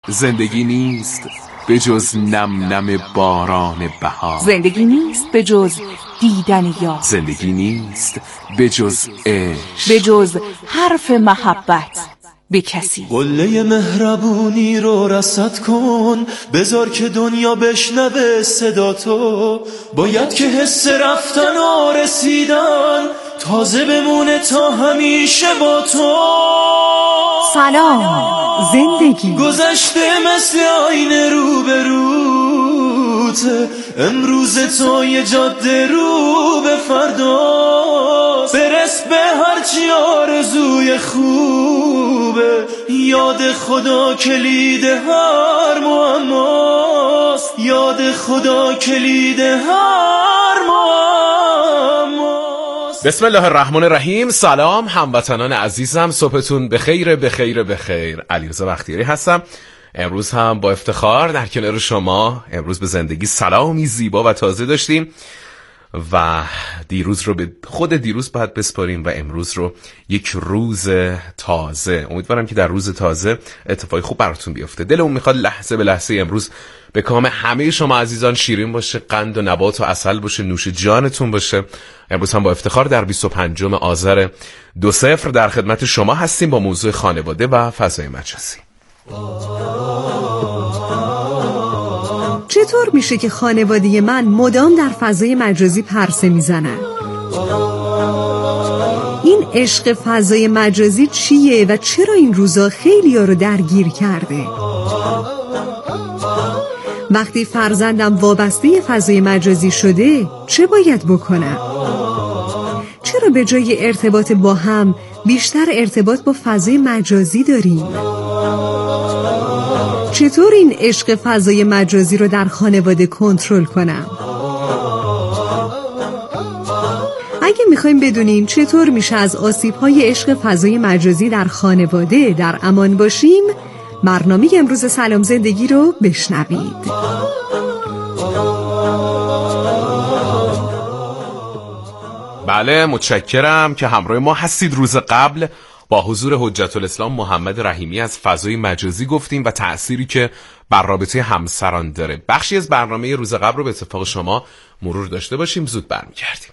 زندگی نیست به جز نم نم باران بهار. زندگی نیست به جز دیدن یار. زندگی نیست به جز عشق، به جز حرف محبت به کسی. قله مهربونی رو رصد کن، بذار که دنیا بشنوه صدا تو. باید که حس رفتن و رسیدن تازه بمونه تا همیشه با تو. سلام زندگی. گذشته مثل آینه رو به روته، امروز تو یه جاده رو به فرداست. برس به هرچی آرزوی خوبه، یاد خدا کلید هر معماست. یاد خدا کلید هر معماست. بسم الله الرحمن الرحیم. سلام هموطنان عزیزم، صبحتون بخیر بخیر بخیر. علیرضا بختیاری هستم. امروز هم با افتخار در کنار شما. امروز به زندگی سلامی زیبا و تازه داشتیم و دیروز رو به خود دیروز باید بسپاریم و امروز رو یک روز تازه. امیدوارم که در روز تازه اتفاقی خوب براتون بیفته. دلمون میخواد لحظه به لحظه امروز به کام همه شما عزیزان شیرین باشه، قند و نبات و عسل باشه، نوش جانتون باشه. امروز هم با افتخار در 25 آذر 2020 در خدمت شما هستیم با موضوع خانواده و فضای مجازی. چطور میشه که خانواده من مدام در فضای مجازی پرسه میزنن؟ این عشق فضای مجازی چیه و چرا این روزا خیلی ها رو درگیر کرده؟ وقتی فرزندم وابسته فضای مجازی شده چه باید بکنم؟ چرا به جای ارتباط با هم بیشتر ارتباط با فضای مجازی داریم؟ چطور این عشق فضای مجازی رو در خانواده کنترل کنم؟ اگه میخوایم بدونیم چطور میشه از آسیب‌های عشق فضای مجازی در خانواده در امان باشیم، برنامه امروز سلام زندگی رو بشنوید. بله، متشکرم که همراه ما هستید. روز قبل با حضور حجت الاسلام محمد رحیمی از فضای مجازی گفتیم و تأثیری که بر رابطه همسران داره. بخشی از برنامه روز قبل رو به اتفاق شما مرور داشته باشیم، زود برمیگردیم.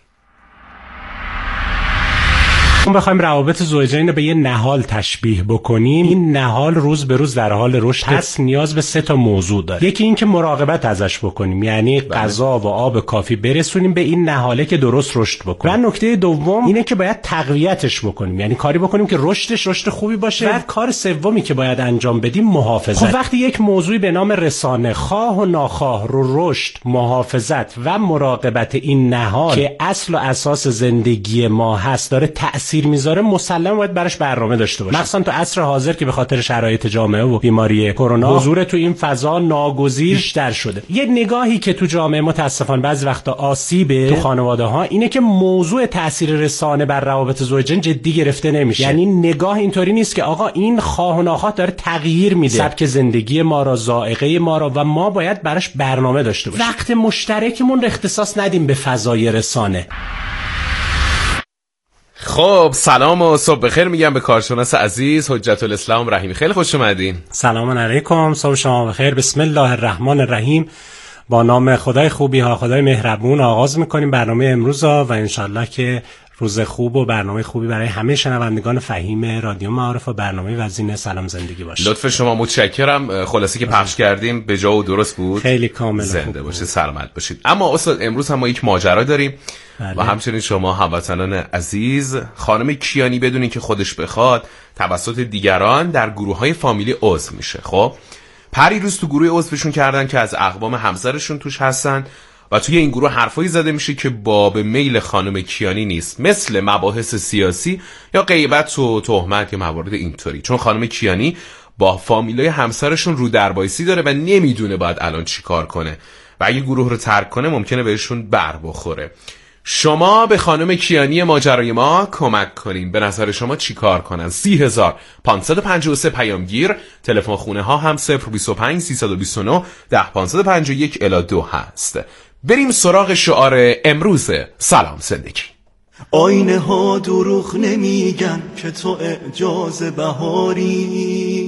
بخوایم روابط زوجین رو به یه نهال تشبیه بکنیم، این نهال روز به روز در حال رشد، پس نیاز به 3 موضوع داره. یکی این که مراقبت ازش بکنیم، یعنی غذا و آب کافی برسونیم به این نهاله که درست رشد بکنه. و نکته دوم اینه که باید تقویتش بکنیم، یعنی کاری بکنیم که رشدش رشد خوبی باشه. و کار سومی که باید انجام بدیم محافظت. خب وقتی یک موضوعی به نام رسانه خواه و ناخواه رو رشد، محافظت و مراقبت این نهال که اصل و اساس زندگی ما هست داره تأثیر میذاره، مسلم باید براش برنامه داشته باشه. مخصوصا تو عصر حاضر که به خاطر شرایط جامعه و بیماری کرونا حضور تو این فضا ناگزیر بیشتر شده. یه نگاهی که تو جامعه متاسفانه بعضی وقتا آسیبه تو خانواده ها اینه که موضوع تاثیر رسانه بر روابط زوجین جدی گرفته نمیشه. یعنی نگاه اینطوری نیست که آقا این خواه و ناخواه داره تغییر میده سبک زندگی ما را، ذائقه ما را، و ما باید براش برنامه داشته باشیم. وقت مشترکمون رو اختصاص ندیم به فضای رسانه. خب سلام و صبح بخیر میگم به کارشناس عزیز حجت الاسلام رحیمی. خیلی خوش اومدین. سلام علیکم، صبح شما بخیر. بسم الله الرحمن الرحیم. با نام خدای خوبی ها، خدای مهربون آغاز میکنیم برنامه امروز و انشالله که روز خوب و برنامه خوبی برای همه شنوندگان فهیم رادیو معارف و برنامه وزین سلام زندگی باشه. لطف شما، متشکرم. خلاصی که پخش کردیم به جا و درست بود، خیلی کامل. زنده باشید، سلامت باشید. اما استاد امروز هم ما یک ماجرا داریم. بله. و همچنین شما هموطنان عزیز، خانم کیانی بدونین که خودش بخواد توسط دیگران در گروه‌های فامیلی عضو میشه. خب پری روز تو گروه عضوشون کردن که از اقوام همسرشون توش هستن و توی این گروه حرفایی زده میشه که باب میل خانم کیانی نیست، مثل مباحث سیاسی یا غیبت و تهمت یا موارد اینطوری. چون خانم کیانی با فامیلای همسرشون رو در وایسی داره و نمیدونه باید الان چی کار کنه و اگه گروه رو ترک کنه ممکنه بهشون بر بخوره. شما به خانم کیانی ماجرای ما کمک کنین. به نظر شما چی کار کنن؟ 30553 پیامگیر. تلفن خونه ها هم 025 329 10551 الی 2 هست. بریم سراغ شعار امروز سلام زندگی. آینه ها دروغ نمیگن که تو اعجاز بهاری،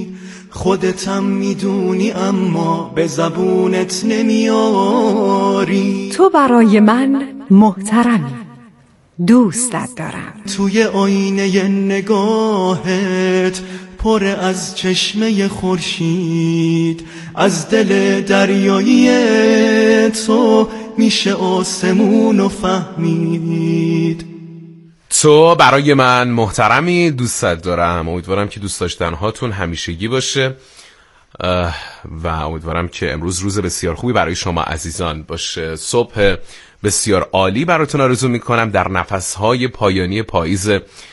خودتم میدونی اما به زبونت نمیاری. تو برای من محترمی، دوستت دارم. توی آینه نگاهت پر از چشمه خورشید، از دل دریایی تو میشه آسمونو فهمید. تو برای من محترمی، دوستت دارم. امیدوارم که دوست داشتن هاتون همیشگی باشه و امیدوارم که امروز روز بسیار خوبی برای شما عزیزان باشه. صبح بسیار عالی براتون آرزو میکنم در نفسهای پایانی پاییز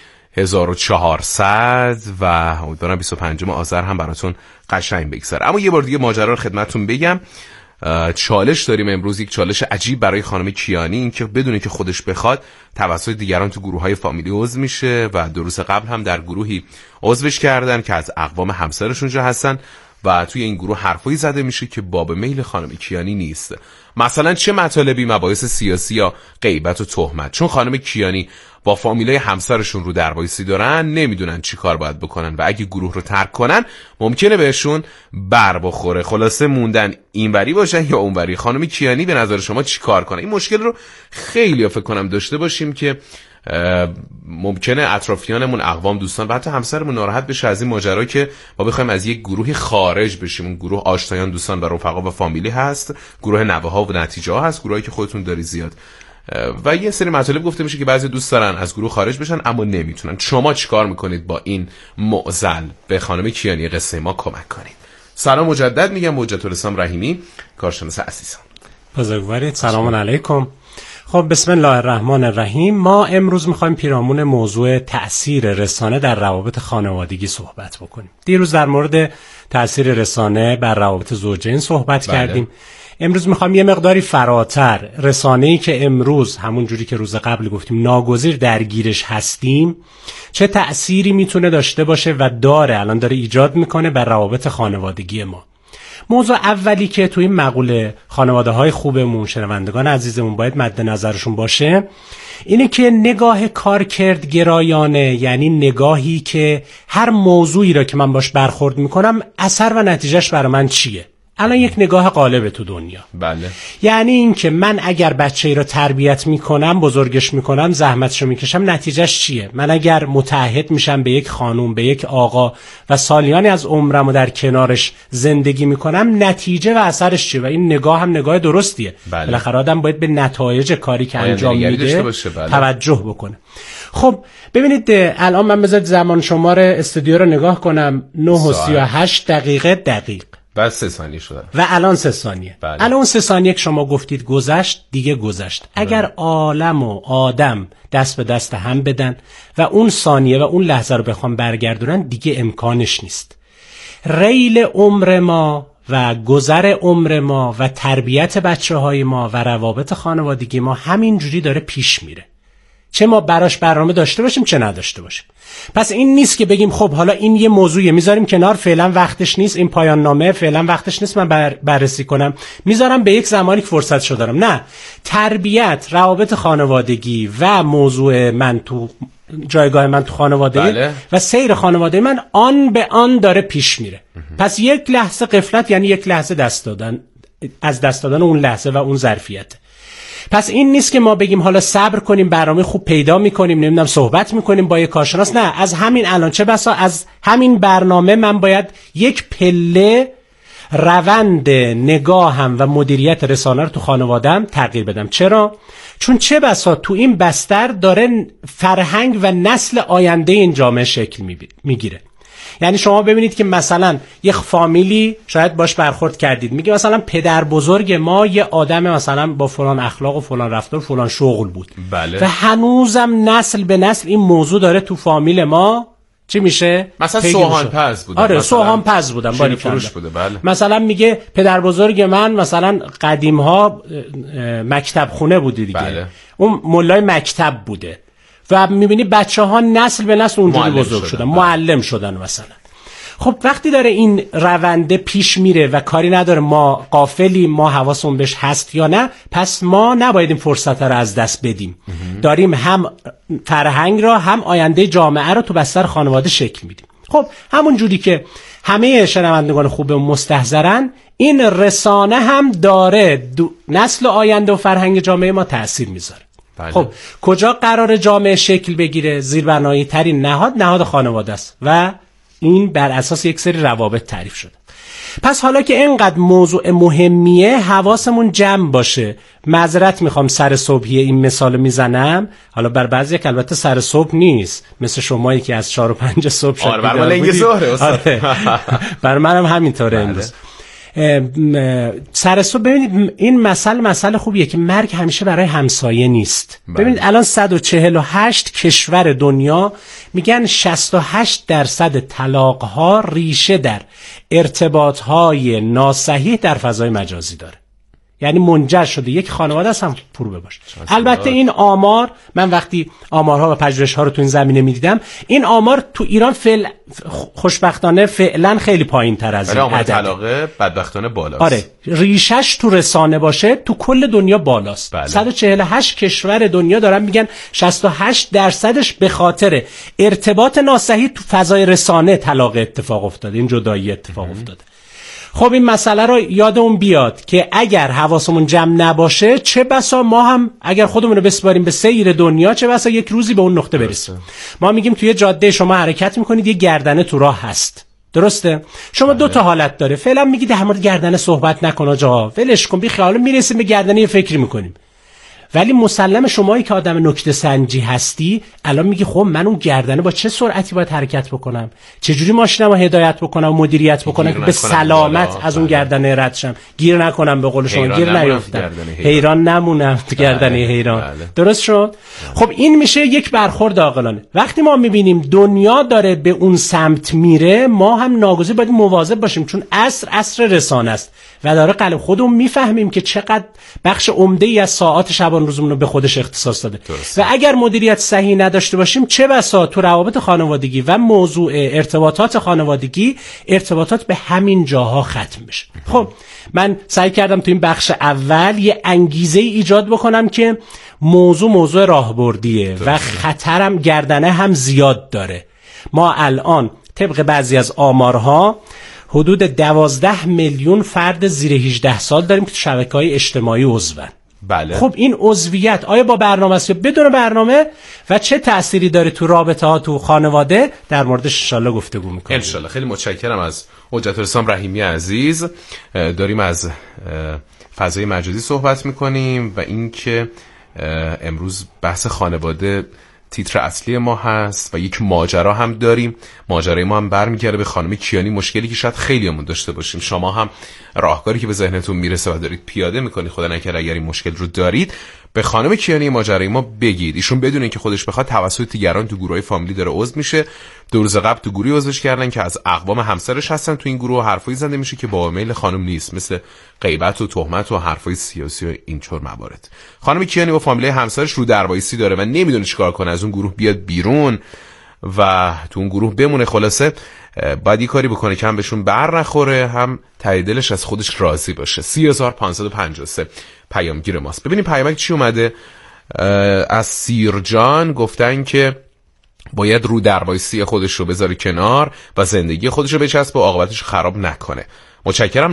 1400 و امیدوارم 25 آذر هم براتون قشنگ بگذره. اما یه بار دیگه ماجرا رو خدمتتون بگم. چالش داریم امروز، یک چالش عجیب برای خانم کیانی، این که بدونه که خودش بخواد توسط دیگران تو گروه‌های فامیلی عضو میشه و 2 روز قبل هم در گروهی عضوش کردن که از اقوام همسرشون جا هستن و توی این گروه حرفایی زده میشه که باب میل خانم کیانی نیست. مثلا چه مطالبی؟ مباحث سیاسی یا غیبت و تهمت. چون خانم کیانی با فامیلای همسرشون رو دربایسی دارن، نمیدونن چی کار باید بکنن و اگه گروه رو ترک کنن ممکنه بهشون بر بخوره. خلاصه موندن اینوری باشن یا اونوری. خانم کیانی به نظر شما چی کار کنه؟ این مشکل رو خیلی فکر کنم داشته باشیم که ممکنه اطرافیانمون، اقوام، دوستان و حتی همسرمون ناراحت بشه از این ماجرا که ما بخوایم از یک گروهی خارج بشیم. اون گروه آشنایان، دوستان و رفقا و فامیلی هست، گروه نوه‌ها و نتیجه ها هست، گروهی که خودتون داری زیاد. و یه سری مطالب گفته میشه که بعضی دوست دارن از گروه خارج بشن اما نمیتونن. شما چیکار میکنید با این معضل؟ به خانم کیانی قصه ما کمک کنید. سلام مجدد میگم، حجت الاسلام رحیمی، کارشناس عزیزم. بزرگوارید، سلام علیکم. خب بسم الله الرحمن الرحیم. ما امروز میخوایم پیرامون موضوع تأثیر رسانه در روابط خانوادگی صحبت بکنیم. دیروز در مورد تأثیر رسانه بر روابط زوجین صحبت کردیم. امروز میخوام یه مقداری فراتر، رسانه‌ای که امروز همون جوری که روز قبل گفتیم ناگزیر درگیرش هستیم، چه تأثیری میتونه داشته باشه و الان داره ایجاد میکنه بر روابط خانوادگی ما. موضوع اولی که توی این مقوله خانواده‌های خوبمون، شنوندگان عزیزمون باید مد نظرشون باشه اینه که نگاه کارکردگرایانه، یعنی نگاهی که هر موضوعی را که من باش برخورد میکنم اثر و نتیجهش برای من چیه. الان یک نگاه غالبه تو دنیا. بله. یعنی این که من اگر بچه‌ای رو تربیت میکنم، بزرگش میکنم، زحمتشو میکشم، نتیجهش چیه؟ من اگر متعهد میشم به یک خانوم، به یک آقا و سالیانی از عمرمو در کنارش زندگی میکنم، نتیجه و اثرش چیه؟ و این نگاه هم نگاه درستیه. بالاخره آدم باید به نتایج کاری که انجام میده توجه بکنه. خب ببینید الان من بذارید زمان شمار استودیو رو نگاه کنم. 9:38 دقیق. بعد 3 ثانیه شده و الان 3 ثانیه. بله. الان 3 ثانیه که شما گفتید گذشت، دیگه گذشت. اگر عالم و آدم دست به دست هم بدن و اون ثانیه و اون لحظه رو بخوام برگردونن، دیگه امکانش نیست. ریل عمر ما و گذر عمر ما و تربیت بچه‌های ما و روابط خانوادگی ما همینجوری داره پیش میره، چه ما براش برنامه داشته باشیم چه نداشته باشیم. پس این نیست که بگیم خب حالا این یه موضوعیه میذاریم کنار، فعلا وقتش نیست، این پایان نامه فعلا وقتش نیست من بررسی کنم، میذارم به یک زمانی که فرصتشو دارم. نه، تربیت، روابط خانوادگی و موضوع من تو جایگاه من تو خانواده بله. و سیر خانواده من آن به آن داره پیش میره. پس یک لحظه غفلت یعنی یک لحظه از دست دادن اون لحظه و اون ظرفیت. پس این نیست که ما بگیم حالا صبر کنیم، برنامه خوب پیدا میکنیم، نمیدونم صحبت میکنیم با یک کارشناس. نه، از همین الان، چه بسا از همین برنامه من باید یک پله روند نگاهم و مدیریت رسانه رو تو خانواده‌ام تغییر بدم. چرا؟ چون چه بسا تو این بستر داره فرهنگ و نسل آینده این جامعه شکل میگیره. یعنی شما ببینید که مثلا یک فامیلی شاید باش برخورد کردید، میگه مثلا پدر بزرگ ما یه آدم مثلا با فلان اخلاق و فلان رفتار و فلان شغل بود. بله. و هنوزم نسل به نسل این موضوع داره تو فامیل ما چی میشه؟ مثلا سوهان پز بودن. آره سوهان پز بودن، باری فروش بوده. بله. مثلا میگه پدر بزرگ من مثلا قدیم ها مکتب خونه بوده دیگه. بله. اون مولای مکتب بوده و میبینی بچه ها نسل به نسل اونجوری بزرگ شدن، معلم شدن مثلا. خب وقتی داره این رونده پیش میره و کاری نداره ما غافلی، ما حواسمون بهش هست یا نه، پس ما نباید این فرصت رو از دست بدیم. داریم هم فرهنگ را هم آینده جامعه رو تو بستر خانواده شکل میدیم. خب همون جوری که همه شنوندگان خوب مستحضرن، این رسانه هم داره نسل آینده و فرهنگ جامعه ما تأثیر میذاره. بله. خب کجا قرار جامعه شکل بگیره؟ زیربنایی ترین نهاد خانواده است و این بر اساس یک سری روابط تعریف شده. پس حالا که اینقدر موضوع مهمیه، حواسمون جمع باشه. معذرت میخوام سر صبحی این مثال میزنم، حالا بر بعضی که البته سر صبح نیست، مثل شمایی که از 4 و 5 صبح شد. آره بر من لنگ ظهره استاد. بر منم همینطوره امروز. سر صبح ببینید این مسئله خوبیه که مرگ همیشه برای همسایه نیست. ببینید الان 148 کشور دنیا میگن 68% طلاق‌ها ریشه در ارتباط‌های ناصحیح در فضای مجازی داره. یعنی منجر شده یک خانواده است هم پرو باشه. البته این آمار، من وقتی آمارها و پژوهش‌ها رو تو این زمینه می‌دیدم، این آمار تو ایران خوشبختانه فعلا خیلی پایین‌تر از این عدد. طلاق بدبختانه بالاست. آره، ریشش تو رسانه باشه تو کل دنیا بالاست. بله. 148 کشور دنیا دارن میگن 68% به خاطر ارتباط ناصحیح تو فضای رسانه طلاق اتفاق افتاده، این جدایی اتفاق افتاده. خب این مسئله رو یادمون بیاد که اگر حواسمون جمع نباشه، چه بسا ما هم اگر خودمون رو بسپاریم به سیر دنیا، چه بسا یک روزی به اون نقطه برسیم. ما میگیم توی جاده شما حرکت میکنید، یه گردنه تو راه هست، درسته؟ شما دو تا حالت داره. فعلا میگید در مورد گردنه صحبت نکن آقا، ولش کن، بی خیال، میرسیم به گردنه یه فکری میکنیم. ولی مسلم شمایی که آدم نکته سنجی هستی، الان میگی خب من اون گردنه با چه سرعتی باید حرکت بکنم، چه جوری ماشینمو هدایت بکنم و مدیریت بکنم که به سلامت از اون گردنه رد شم، گیر نکنم، به قول شما گیر نیافتم، حیران نمونم تو گردنه حیران. درست شد؟ خب این میشه یک برخورد عاقلانه. وقتی ما میبینیم دنیا داره به اون سمت میره، ما هم ناگزیر باید مواظب باشیم، چون عصر رسانه است و داره قلب خودمون میفهمیم که چقدر بخش عمده‌ای از ساعات شبان روزمون رو به خودش اختصاص داده. و اگر مدیریت صحیح نداشته باشیم، چه بسا تو روابط خانوادگی و موضوع ارتباطات خانوادگی، ارتباطات به همین جاها ختم بشه. خب من سعی کردم تو این بخش اول یه انگیزه ایجاد بکنم که موضوع راهبردیه و خطرم گردنه هم زیاد داره. ما الان طبق بعضی از آمارها حدود 12 میلیون فرد زیر 18 سال داریم که تو شبکه‌های اجتماعی عضوان. بله. خب این عضویت آیا با برنامه است یا بدون برنامه و چه تأثیری داره تو رابطه ها تو خانواده، در موردش ان شاءالله گفتگو می‌کنیم. ان شاءالله. خیلی متشکرم از حجت الاسلام رحیمی عزیز. داریم از فضای مجازی صحبت می‌کنیم و اینکه امروز بحث خانواده تیتر اصلی ما هست و یک ماجرا هم داریم. ماجرای ما هم برمیگرده به خانم کیانی، مشکلی که شاید خیلیمون داشته باشیم. شما هم راهکاری که به ذهنتون میرسه و دارید پیاده میکنید، خدا نکنه اگر این مشکل رو دارید، به خانم کیانی ماجرای ما بگید. ایشون بدون اینکه خودش بخواد توسط دیگران تو گروهای فامیلی داره عضو میشه. 2 روز قبل تو گروهی عضوش کردن که از اقوام همسرش هستن. تو این گروه حرفایی زده میشه که با میل خانم نیست، مثل غیبت و تهمت و حرفای سیاسی و اینطور موارد. خانم کیانی با فامیلی همسرش رو دروایسی داره و نمیدونه چیکار کنه، از اون گروه بیاد بیرون و تو اون گروه بمونه. خلاصه باید یه کاری بکنه که هم بهشون بر نخوره، هم ته دلش از خودش راضی باشه. 30553 پیامگیر ماست. ببینیم پیامک چی اومده. از سیرجان گفتن که باید رو دروایسی خودش رو بذاره کنار و زندگی خودش رو بچسبه و عاقبتش خراب نکنه. متشکرم.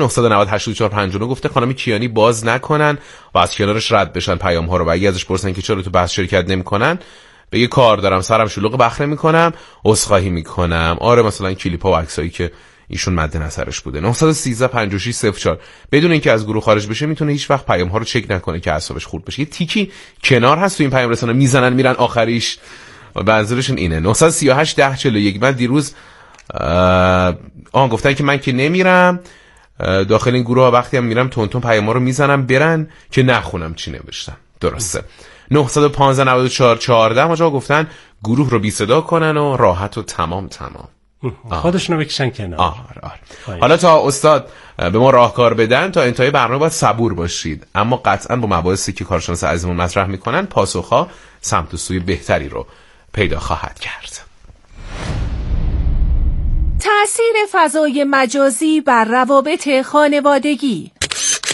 998 گفته خانم کیانی باز نکنن و از کنارش رد بشن پیام ها رو و اگه ازش پرسن که چرا تو بحث شرکت نمی‌کنن، بگه کار دارم، سرم شلوغ، بخره میکنم، عذرخواهی میکنم. آره مثلا کلیپ‌ها و عکسایی که ایشون مد نظرش بوده. 913 56 04 بدون اینکه از گروه خارج بشه میتونه هیچ وقت پیام ها رو چک نکنه که اعصابش خورد بشه. یه تیکی کنار هست تو این پیام رسانه، میزنن میرن آخریش. منظورشون اینه. 938 1041 من دیروز گفتن که من که نمیرم داخل این گروه ها، وقتی هم میرم تون پیام ها رو میزنم برن که نخونم چی نوشتن. درسته. 915 94 14 ما جا گفتن گروه رو بی صدا کنن و راحت و تمام. خودشونو بکشن کنار. آره. حالا تا استاد به ما راهکار بدن، تا انتهای برنامه باید صبور باشید، اما قطعا با مباحثی که کارشناس عزیزمون مطرح میکنن پاسخها سمت و سوی بهتری رو پیدا خواهد کرد. تأثیر فضای مجازی بر روابط خانوادگی.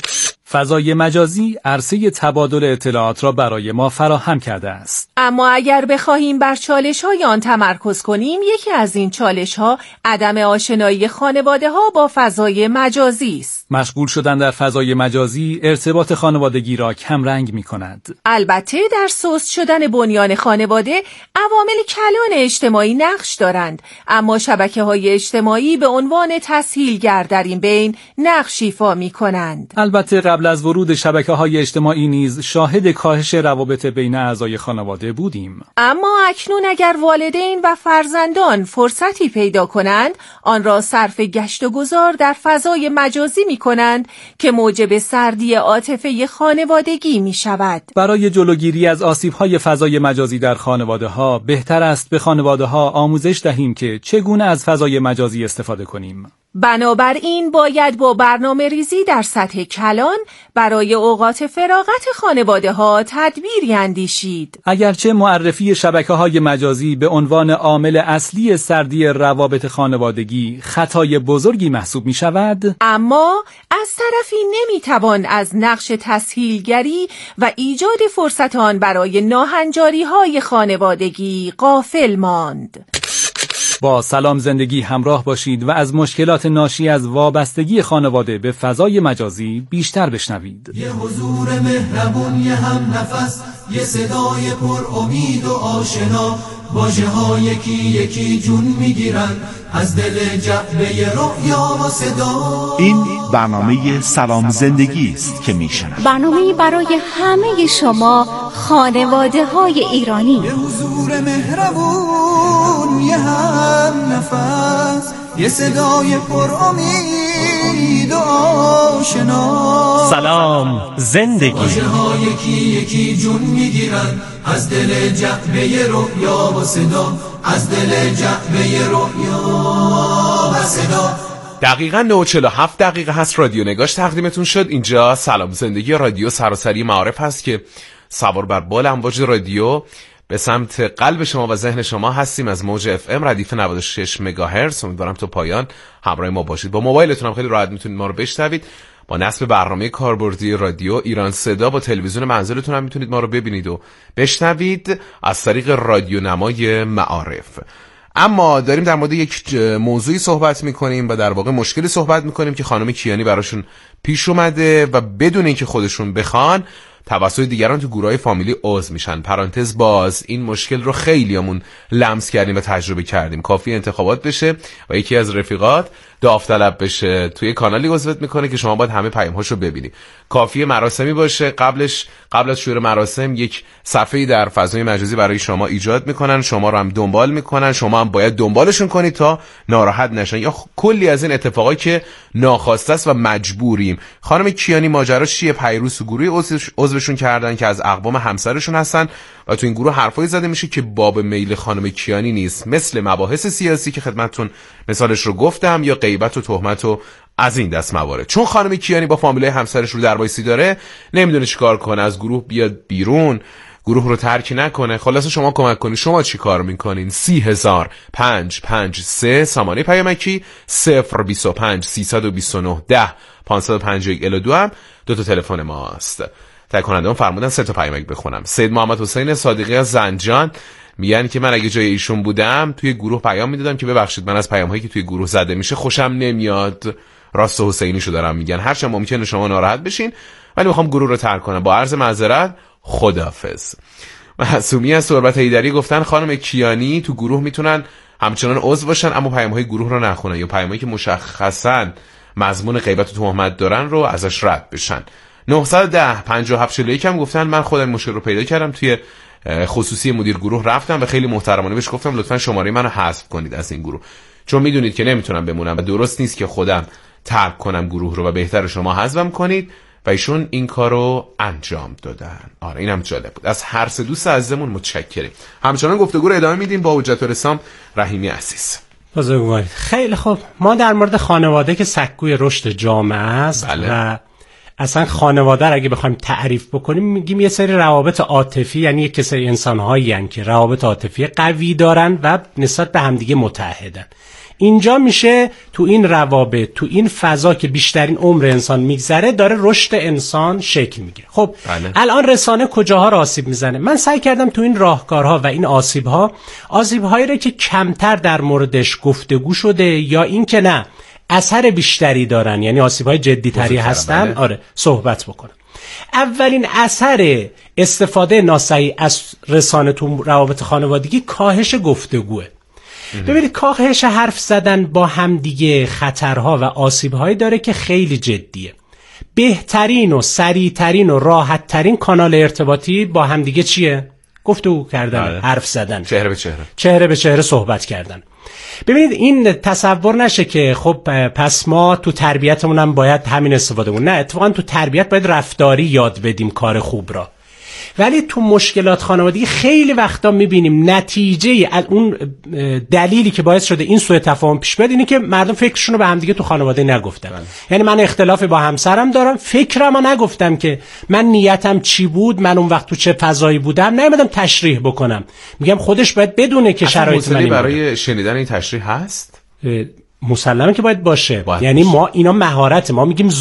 فضای مجازی عرصه تبادل اطلاعات را برای ما فراهم کرده است. اما اگر بخواهیم بر چالش‌های آن تمرکز کنیم، یکی از این چالش‌ها عدم آشنایی خانواده‌ها با فضای مجازی است. مشغول شدن در فضای مجازی ارتباط خانوادگی را کم رنگ می‌کند. البته در سست شدن بنیان خانواده عوامل کلان اجتماعی نقش دارند، اما شبکه‌های اجتماعی به عنوان تسهیلگر در این بین نقش ایفا می‌کنند. البته قبل از ورود شبکه‌های اجتماعی نیز شاهد کاهش روابط بین اعضای خانواده بودیم. اما اکنون اگر والدین و فرزندان فرصتی پیدا کنند، آن را صرف گشت و گذار در فضای مجازی می‌کنند که موجب سردی عاطفه خانوادگی می‌شود. برای جلوگیری از آسیب‌های فضای مجازی در خانواده‌ها بهتر است به خانواده‌ها آموزش دهیم که چگونه از فضای مجازی استفاده کنیم. بنابراین باید با برنامه ریزی در سطح کلان برای اوقات فراغت خانواده ها تدبیری اندیشید. اگرچه معرفی شبکه‌های مجازی به عنوان عامل اصلی سردی روابط خانوادگی خطای بزرگی محسوب می شود، اما از طرفی نمیتوان از نقش تسهیلگری و ایجاد فرصت آن برای ناهنجاری‌های خانوادگی غافل ماند. با سلام زندگی همراه باشید و از مشکلات ناشی از وابستگی خانواده به فضای مجازی بیشتر بشنوید. یه حضور مهربون، یه هم نفس، یه صدای پر امید و آشنا، واژه ها یکی یکی جون میگیرن از دل جعبه رؤیا و صدا. این برنامه سلام زندگی است که میشنوید. برنامه برای همه شما خانواده های ایرانی. یه حضور مهربون، یه هم نفس، یه صدای پر امید و آشنا. سلام زندگی. واژه ها یکی یکی جون میگیرن از دل جعبه رؤیا و صدا، از دل جعبه رؤیا و صدا. دقیقاً 9:47 دقیقه هست. رادیو نگاش تقدیمتون شد. اینجا سلام زندگی رادیو سراسری معارف هست که سوار بر بال امواج رادیو به سمت قلب شما و ذهن شما هستیم از موج اف ام ردیف 96 مگاهرتز. امیدوارم تا پایان همراه ما باشید. با موبایلتون هم خیلی راحت میتونید ما رو بشنوید. با نصب برنامه کاربردی رادیو ایران صدا با تلویزیون منزلتون هم میتونید ما رو ببینید و بشنوید از طریق رادیو نمای معارف. اما داریم در مورد یک موضوعی صحبت میکنیم و در واقع مشکلی صحبت میکنیم که خانم کیانی براشون پیش اومده و بدون اینکه خودشون بخوان توسط دیگران تو گروهای فامیلی عضو میشن. پرانتز باز، این مشکل رو خیلیامون لمس کردیم و تجربه کردیم. کافی انتخابات بشه و یکی از رفیقات داوطلب بشه، توی کانالی عضویت میکنه که شما باید همه پیام‌هاشو ببینید. کافیه مراسمی باشه، قبل از شروع مراسم یک صفحه‌ای در فضای مجازی برای شما ایجاد میکنن، شما رو هم دنبال میکنن، شما هم باید دنبالشون کنید تا ناراحت نشن یا کلی از این اتفاقایی که ناخواسته است و مجبوریم. خانم کیانی ماجرا چیه؟ پیروز گروهی عضوشون کردن که از اقوام همسرشون هستن و تو این گروه حرفایی زده میشه که باب میل خانم کیانی نیست، مثل مباحث سیاسی که خدمتتون مثالش رو گفتم یا غیبت و تهمت و از این دست موارد. چون خانم کیانی با فامیلای همسرش رو دربایسی داره، نمیدونه چیکار کنه، از گروه بیاد بیرون، گروه رو ترک نکنه. خلاصه شما کمک کنید. شما چی کار میکنین؟ 30553 سامانه پیامکی 025 329 10 551 الو هم دو تا تلفن ماست. تهیه کننده‌ام فرمودن 3 تا پیامک بخونم. سید محمد حسین صادقی از زنجان میگن که من اگه جای ایشون بودم توی گروه پیام میدادم که ببخشید من از پیام‌هایی که توی گروه زده میشه خوشم نمیاد. راست حسینیشو دارم میگن. هرچند ممکنه شما ناراحت بشین ولی میخوام گروه رو ترک کنم. با عرض معذرت، خداحافظ. معصومی از صحبت هیدری گفتن خانم کیانی تو گروه میتونن همچنان عضو باشن اما پیام‌های گروه رو نخونن یا پیام‌هایی که مشخصاً مضمون غیبت و تهمت دارن رو ازش رد بشن. 910 5741 هم گفتن من خودم مشکل رو پیدا کردم، توی خصوصی مدیر گروه رفتم و خیلی محترمانه بهش گفتم لطفاً شماره منو حذف کنید از این گروه، چون میدونید که نمیتونم بمونم و درست نیست که خودم ترک کنم گروه رو و بهتره شما حذفم کنید و ایشون این کارو انجام دادن. آره اینم جالب بود. از هر سه دوست عزیزمون متشکریم. همچنان گفتگو رو ادامه میدیم با حجت الاسلام رحیمی عزیز. بزرگوار. خیلی خوب، ما در مورد خانواده که سکوی رشد جامعه است و اصلا خانواده رو اگه بخوایم تعریف بکنیم میگیم یه سری روابط عاطفی، یعنی یک سری انسان‌هایی هستن که روابط عاطفی قوی دارن و نسبت به همدیگه متحدن. اینجا میشه تو این روابط، تو این فضا که بیشترین عمر انسان میگذره، داره رشد انسان شکل میگیره. خب الان رسانه کجاها رو آسیب میزنه؟ من سعی کردم تو این راهکارها و این آسیب‌هایی رو که کمتر در موردش گفتگو شده یا این که نه اثر بیشتری دارن، یعنی آسیب‌های جدی‌تری هستن، صحبت بکنم. اولین اثر استفاده ناصحیح از رسانه تو روابط خانوادگی کاهش گفتگوه. ببینید کاهش حرف زدن با همدیگه خطرها و آسیب‌هایی داره که خیلی جدیه. بهترین و سریعترین و راحتترین کانال ارتباطی با همدیگه چیه؟ گفتگو کردن، حرف زدن، چهره به چهره صحبت کردن. ببینید این تصور نشه که خب پس ما تو تربیتمون هم باید همین استفاده کنیم. نه، اتفاقا تو تربیت باید رفتاری یاد بدیم کار خوب را. ولی تو مشکلات خانوادگی خیلی وقتا میبینیم نتیجه از اون دلیلی که باعث شده این سوء تفاهم پیش بیاد اینه که مردم فکرشون رو به هم دیگه تو خانواده نگفتن. یعنی من اختلافی با همسرم دارم، فکرمو نگفتم که من نیتم چی بود، من اون وقت تو چه فضایی بودم، نمیدونم تشریح بکنم. میگم خودش باید بدونه که شرایط من برای شنیدن این تشریح هست. مسلمه که باید باشه. یعنی ما اینا مهارت، ما میگیم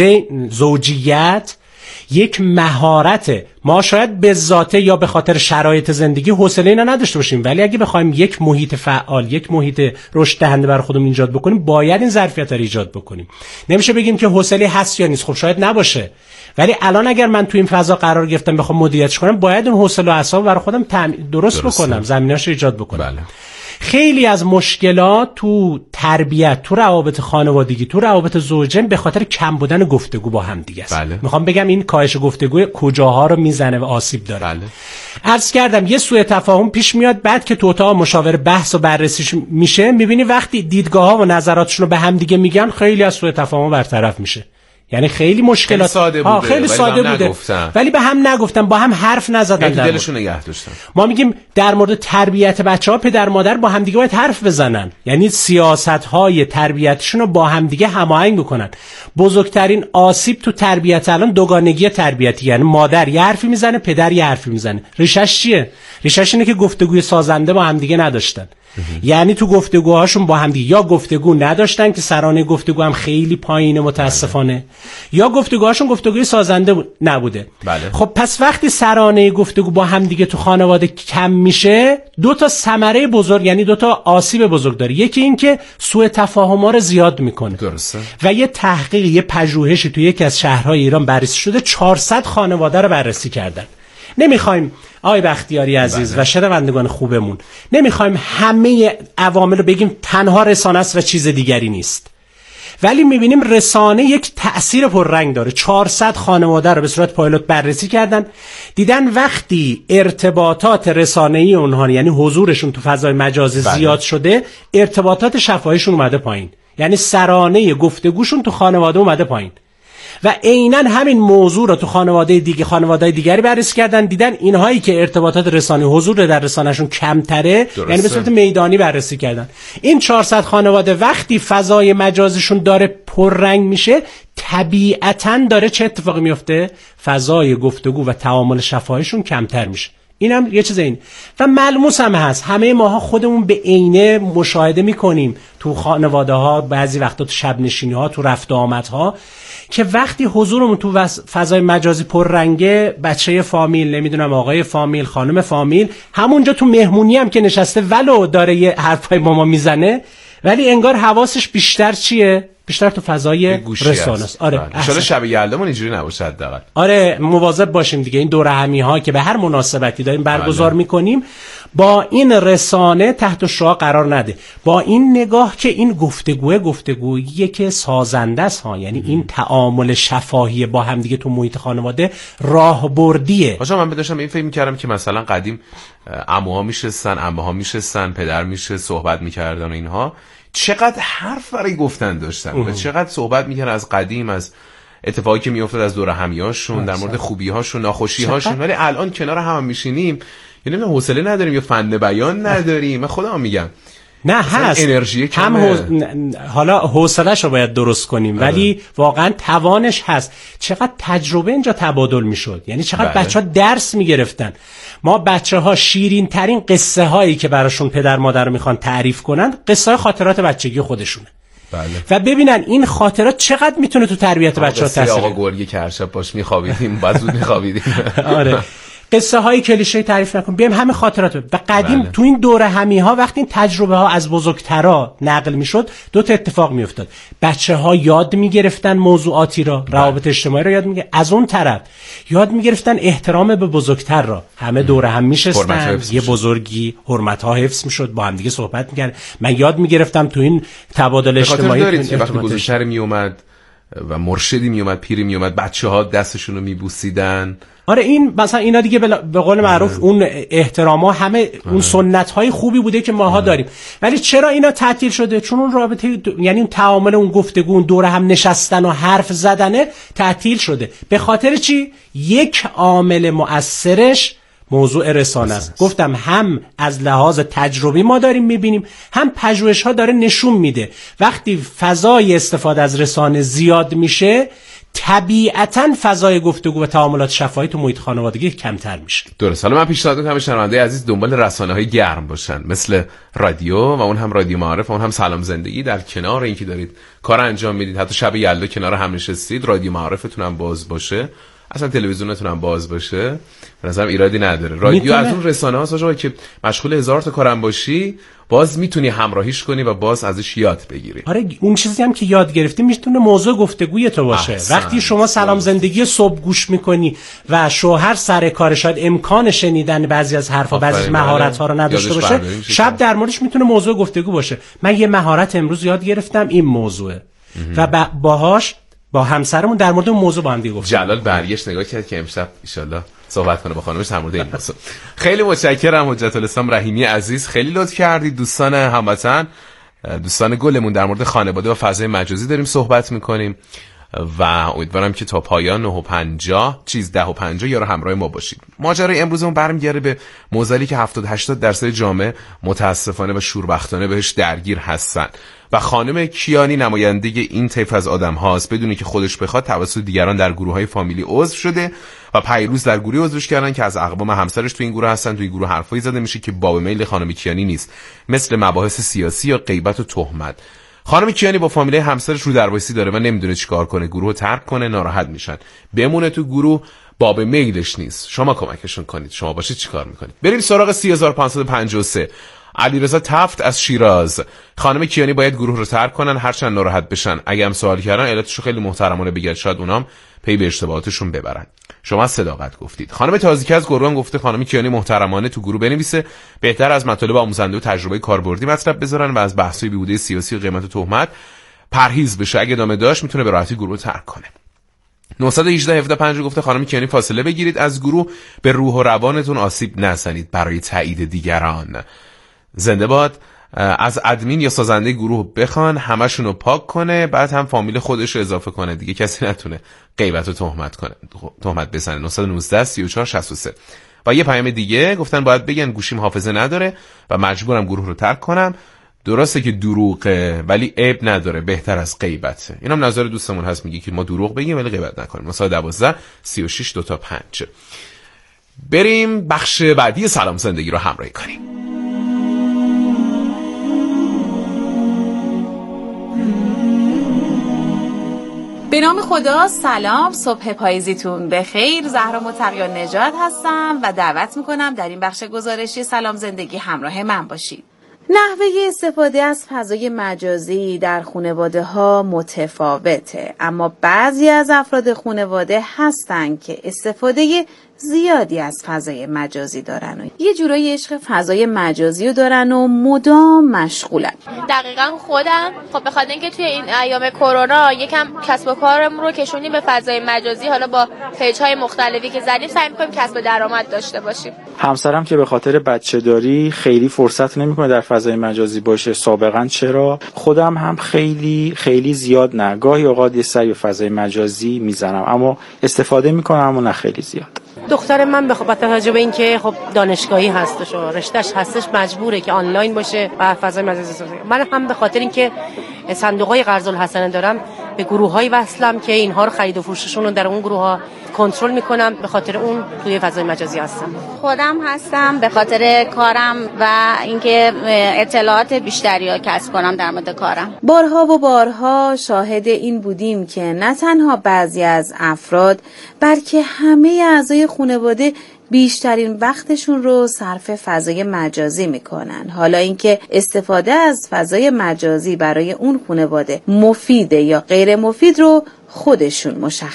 زوجیت یک مهارته. ما شاید به ذاته یا به خاطر شرایط زندگی حوصله اینا نداشته باشیم، ولی اگه بخوایم یک محیط فعال، یک محیط رشد دهنده برای خودمون ایجاد بکنیم، باید این ظرفیت‌ها رو ایجاد بکنیم. نمیشه بگیم که حوصله هست یا نیست. خب شاید نباشه، ولی الان اگر من تو این فضا قرار گرفتم بخوام مدیریتش کنم، باید اون حوصله و اعصاب برای خودم درست بکنم، زمینه‌اش رو ایجاد بکنم. خیلی از مشکلات تو تربیت، تو روابط خانوادگی، تو روابط زوجین به خاطر کم بودن گفتگو با هم دیگه است. میخوام بگم این کاهش گفتگو کجاها رو میزنه و آسیب داره. عرض کردم یه سوء تفاهم پیش میاد، بعد که تو اتاق مشاور بحث و بررسیش میشه، میبینی وقتی دیدگاه‌ها و نظراتشون رو به هم دیگه میگن، خیلی از سوء تفاهم برطرف میشه. یعنی خیلی مشکلات خیلی ساده بوده ولی به هم نگفتن، با هم حرف نزدن، دلشون نگه داشتن. ما میگیم در مورد تربیت بچه‌ها پدر مادر با هم دیگه باید حرف بزنن، یعنی سیاست‌های تربیتشون رو با هم دیگه هماهنگ کنن. بزرگترین آسیب تو تربیت الان دوگانگی تربیتی، یعنی مادر یه حرفی میزنه، پدر یه حرفی میزنه. ریشش چیه؟ ریشش اینه که گفتگوی سازنده با هم دیگه نداشتن. یعنی تو گفتگوهاشون با هم دیگه یا گفتگو نداشتن که سرانه گفتگو هم خیلی پایینه متاسفانه، یا گفتگوهاشون گفتگوی سازنده نبوده. خب پس وقتی سرانه گفتگو با هم دیگه تو خانواده کم میشه، دو تا ثمره بزرگ، یعنی دو تا آسیب بزرگ داره. یکی این که سوء تفاهم‌ها رو زیاد میکنه. درسته. و یه تحقیق، یه پژوهشی تو یکی از شهرهای ایران بررسی شده، 400 خانواده رو بررسی کردن. نمیخوایم آقای بختیاری عزیز و شنوندگان خوبمون، نمیخوایم همه عوامل رو بگیم تنها رسانه است و چیز دیگری نیست، ولی میبینیم رسانه یک تأثیر پررنگ داره. 400 خانواده رو به صورت پایلوت بررسی کردن، دیدن وقتی ارتباطات رسانه‌ای اونها، یعنی حضورشون تو فضای مجازی زیاد شده، ارتباطات شفاهیشون اومده پایین، یعنی سرانه گفتگوشون تو خانواده اومده پایین. و عیناً همین موضوع رو تو خانواده دیگری بررسی کردن، دیدن اینهایی که ارتباطات رسانه‌ای حضور در رسانه‌شون کمتره، یعنی به صورت میدانی بررسی کردن. این 400 خانواده وقتی فضای مجازیشون داره پررنگ میشه، طبیعتاً داره چه اتفاقی میفته؟ فضای گفتگو و تعامل شفاهیشون کمتر میشه. اینم یه چیز این و ملموس هم هست. همه ماها خودمون به عینه مشاهده میکنیم تو خانواده ها، بعضی وقتا تو شب نشینی ها، تو رفت و آمد ها، که وقتی حضورمون تو فضای مجازی پررنگه، بچه فامیل، نمیدونم آقای فامیل، خانم فامیل، همونجا تو مهمونی هم که نشسته ولو داره یه حرفای با ما میزنه، ولی انگار حواسش بیشتر چیه؟ بیشتر تو فضای رسانه است. آره ان شاء الله شب یلدامون اینجوری نباشه حداقل. آره مواظب باشیم دیگه. این دوره همی ها که به هر مناسبتی داریم برگزار میکنیم، با این رسانه تحت شعاع قرار نده، با این نگاه که این گفتگویی که سازنده است ها، یعنی این تعامل شفاهی با هم دیگه تو محیط خانواده راهبردیه. باشه من داشتم این فکر می‌کردم که مثلا قدیم عموها میشستن، عمه‌ها میشستن، پدر میشه صحبت می‌کردن و اینها، چقدر حرف برای گفتن داشتن و چقدر صحبت می‌کردن از قدیم، از اتفاقی که میافتاد از دور همیاشون، در مورد خوبی‌هاشون، ناخوشی‌هاشون. ولی الان کنار هم میشینیم، یعنی حوصله نداریم یا فن بیان نداریم. من خودم میگم نه هست انرژی کمه. حالا حوصله‌شو رو باید درست کنیم ولی واقعا توانش هست. چقدر تجربه اینجا تبادل میشد، یعنی چقدر بچه‌ها درس میگرفتن. ما بچه‌ها شیرین ترین قصه هایی که براشون پدر مادر میخوان تعریف کنن قصه های خاطرات بچگی خودشونه. بله. و ببینن این خاطرات چقدر میتونه تو تربیت بچه‌ها تاثیر آقا گرگی که هر شب باش میخوابیدیم بعد زود میخوابیدیم. آره قصه های کلیشه تعریف نکن، بیایم همه خاطرات و قدیم تو این دوره همی ها وقتی این تجربه ها از بزرگترا نقل میشد دو تا اتفاق میافتاد. بچه ها یاد میگرفتن موضوعاتی را، روابط اجتماعی را یاد میگرفتن، از اون طرف یاد میگرفتن احترام به بزرگتر را. همه دوره هم میشستن، یه بزرگی حرمت ها حفظ میشد، با هم دیگه صحبت میکردن. من یاد میگرفتم تو این تبادل اجتماعی که وقتی بزرگتر میومد و مرشدی میومد، پیری میومد، بچه‌ها دستشون رو میبوسیدن. آره این مثلا اینا دیگه به قول معروف اون احتراما همه اون سنت‌های خوبی بوده که ماها داریم. ولی چرا اینا تعطیل شده؟ چون اون رابطه یعنی اون تعامل، اون گفتگو، اون دور هم نشستن و حرف زدنه تعطیل شده. به خاطر چی؟ یک عامل مؤثرش موضوع رسانه است. گفتم هم از لحاظ تجربی ما داریم میبینیم، هم پژوهش‌ها داره نشون میده وقتی فضای استفاده از رسانه زیاد میشه طبیعتاً فضای گفتگو و تعاملات شفاهی تو محیط خانوادگی کمتر میشه. درست. حالا من پیشنهاد میکنم شنونده عزیز دنبال رسانه‌های گرم باشن، مثل رادیو و اون هم رادیو معارف و اون هم سلام زندگی. در کنار اینکه دارید کار انجام میدید، حتی شب یلدا کنار هم نشستید، رادیو معارفتون هم باز باشه، اصلا تلویزیونتون هم باز باشه، به نظرم ایرادی نداره. رادیو از اون رسانه هاست باشه که مشغول 1000 تا کارم باشی، باز میتونی همراهیش کنی و باز ازش یاد بگیری. آره اون چیزی هم که یاد گرفتی میتونه موضوع گفتگوی تو باشه. وقتی شما سلام زندگی صبح گوش میکنی و شوهر سر کار شاید امکان شنیدن بعضی از حرفا، بعضی از مهارت ها رو نداشته باشه، شب در موردش میتونه موضوع گفتگو باشه. من یه مهارت امروز یاد گرفتم، این موضوعه و باهاش با همسرمون در مورد اون موضوع با هم دیگه گفتیم. جلال برگشت نگاه کرد که امشب ان شاءالله صحبت کنه با خانمش در مورد این موضوع. خیلی متشکرم حجت الاسلام رحیمی عزیز، خیلی لطف کردید. دوستان هموطن، دوستان گلمون، در مورد خانواده و فضای مجازی داریم صحبت میکنیم و امیدوارم که تا پایان 10:50 یارو همراه ما باشید. ماجرای امروزمون برمیگره به موزلی که 70-80% جامعه متاسفانه و شوربختانه بهش درگیر هستن و خانم کیانی نماینده این طیف از آدم هاست. بدونی که خودش بخواد توسط دیگران در گروه‌های فامیلی عضو شده و پیروز در گروهی عضوش کردن که از اقوام همسرش تو این گروه هستن. تو این گروه حرفایی زده میشه که باب میل خانم کیانی نیست، مثل مباحث سیاسی یا غیبت و تهمت. خانم کیانی با فامیلی همسرش رو درواسی داره و نمیدونه چیکار کنه، گروه ترک کنه، ناراحت میشن، بمونه تو گروه، باب میلش نیست. شما کمکشون کنید، شما باشید چیکار میکنید؟ بریم سراغ 30553. علیرضا تفت از شیراز: خانم کیانی باید گروه رو ترک کنن هرچند ناراحت بشن. اگه هم سوال کردن علتشو خیلی محترمانه بگید، شاید اونام پی به اشتباهاتشون ببرن. شما صداقت گفتید. خانم تازیکه از گروه هم گفته خانم کیانی محترمانه تو گروه بنویسه، بهتر از مطالب آموزنده و تجربه کاربردی مطلب بذارن و از بحث‌های بیهوده سیاسی و قیمت و تهمت پرهیز بشه. اگه ادامه داشت میتونه به راحتی گروه ترک کنه. 918-17-5 گفته خانم کیانی فاصله بگیرید از گروه، به روح و روانتون آسیب نزنید برای تایید دیگران. زنده باد. از ادمین یا سازنده گروه بخوان همشون رو پاک کنه، بعد هم فامیل خودش رو اضافه کنه، دیگه کسی نتونه غیبت و تهمت بزنه. 919-34-63. و یه پیام دیگه گفتن باید بگن گوشیم حافظه نداره و مجبورم گروه رو ترک کنم. درسته که دروغه ولی عیب نداره، بهتر از غیبته. اینم نظر دوستمون هست، میگه که ما دروغ بگیم ولی غیبت نکنیم. 12-36-2-5. بریم بخش بعدی سلام زندگی رو همراهی کنیم. به نام خدا. سلام، صبح پاییزیتون بخیر. زهرا متقیان نژاد هستم و دعوت میکنم در این بخش گزارشی سلام زندگی همراه من باشید. نحوه استفاده از فضای مجازی در خانواده ها متفاوته، اما بعضی از افراد خانواده هستن که استفاده زیادی از فضای مجازی دارن و یه جورایی عشق فضای مجازی رو دارن و مدام مشغولن. دقیقاً خودم خب به خاطر اینکه توی این ایام کرونا یکم کسب و کارمون رو کشونیم به فضای مجازی، حالا با پیج‌های مختلفی که زدیم سعی می‌کنیم کسب درآمد داشته باشیم. همسرم که به خاطر بچه‌داری خیلی فرصت نمی‌کنه در فضای مجازی باشه. سابقاً چرا؟ خودم هم خیلی زیاد نه، گاهی اوقات یه سری به فضای مجازی میزنم اما استفاده می‌کنم اما نه خیلی زیاد. دختر من به توجه به اینکه خب دانشگاهی هستش و رشتهش هستش مجبوره که آنلاین باشه و فضای مجازی. من هم به خاطر اینکه صندوق‌های قرض الحسنه دارم به گروه‌های وصلم که اینها رو خرید و فروششون رو در اون گروه‌ها کنترل میکنم، به خاطر اون توی فضای مجازی هستم. خودم هستم به خاطر کارم و اینکه اطلاعات بیشتری کسب کنم در مورد کارم. بارها و بارها شاهد این بودیم که نه تنها بعضی از افراد بلکه همه اعضای خانواده بیشترین وقتشون رو صرف فضای مجازی میکنن. حالا اینکه استفاده از فضای مجازی برای اون خانواده مفیده یا غیر مفید رو خودشون مشخص